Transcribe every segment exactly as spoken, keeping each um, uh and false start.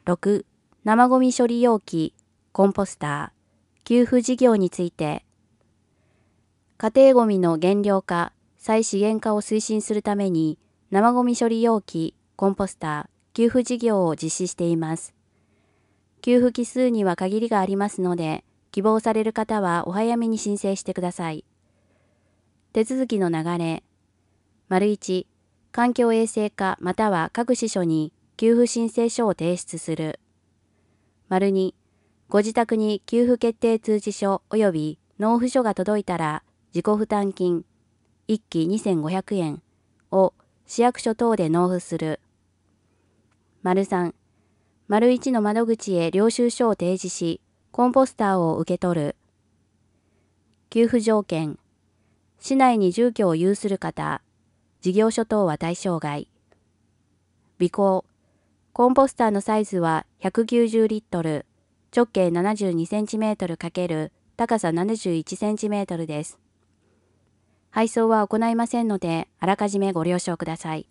ろく、生ごみ処理容器、コンポスター、給付事業について、家庭ごみの減量化、再資源化を推進するために、生ごみ処理容器、コンポスター、給付事業を実施しています。給付機数には限りがありますので、希望される方はお早めに申請してください。手続きの流れ。丸いち、環境衛生課または各支所に給付申請書を提出する。丸に、ご自宅に給付決定通知書及び納付書が届いたら、自己負担金、いっきにせんごひゃくえんを市役所等で納付する。丸さん、丸いちの窓口へ領収書を提示し、コンポスターを受け取る。給付条件。市内に住居を有する方、事業所等は対象外。備考。コンポスターのサイズはひゃくきゅうじゅうリットル、直径ななじゅうにセンチメートル×高さななじゅういちセンチメートルです。配送は行いませんので、あらかじめご了承ください。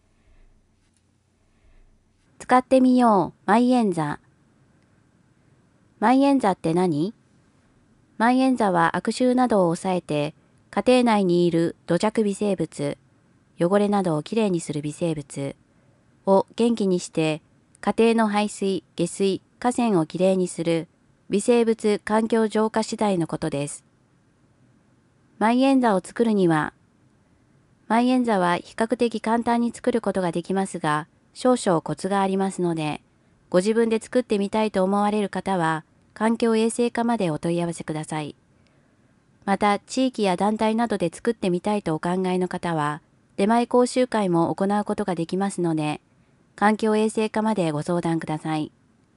使ってみよう、マイエンザ。マイエンザって何？マイエンザは悪臭などを抑えて、家庭内にいる土着微生物、汚れなどをきれいにする微生物を元気にして、家庭の排水、下水、河川をきれいにする微生物環境浄化次第のことです。マイエンザを作るには、マイエンザは比較的簡単に作ることができますが、少々コツがありますので、ご自分で作ってみたいと思われる方は、環境衛生課までお問い合わせください。また、地域や団体などで作ってみたいとお考えの方は、出前講習会も行うことができますので、環境衛生課までご相談ください。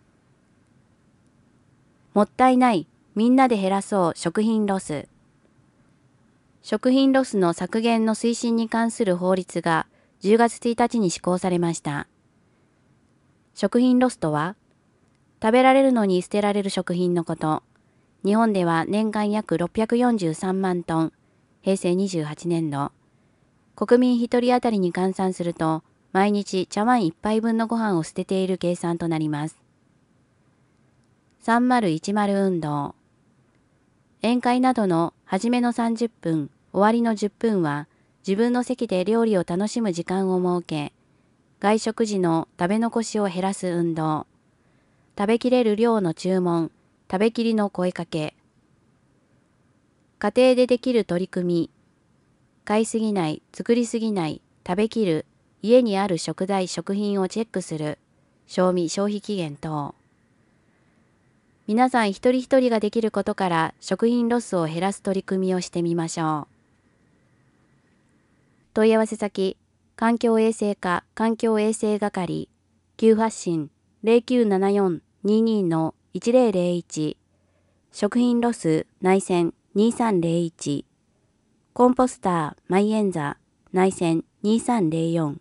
もったいない、みんなで減らそう食品ロス。食品ロスの削減の推進に関する法律がじゅうがつついたちに施行されました。食品ロスとは、食べられるのに捨てられる食品のこと。日本では年間約ろっぴゃくよんじゅうさんまんトン、へいせいにじゅうはちねんど。国民ひとり当たりに換算すると、毎日茶碗一杯分のご飯を捨てている計算となります。さんまるいちまる運動。宴会などの初めのさんじゅっぷん、終わりのじゅっぷんは自分の席で料理を楽しむ時間を設け、外食時の食べ残しを減らす運動。食べきれる量の注文、食べきりの声かけ。家庭でできる取り組み。買いすぎない、作りすぎない、食べきる、家にある食材、食品をチェックする、賞味消費期限等。皆さん一人一人ができることから食品ロスを減らす取り組みをしてみましょう。問い合わせ先、環境衛生課環境衛生係、急発信 ゼロきゅうななよん にーにー のいちゼロゼロいち、食品ロス内線にさんゼロいち、コンポスターマイエンザ内線にさんゼロよん。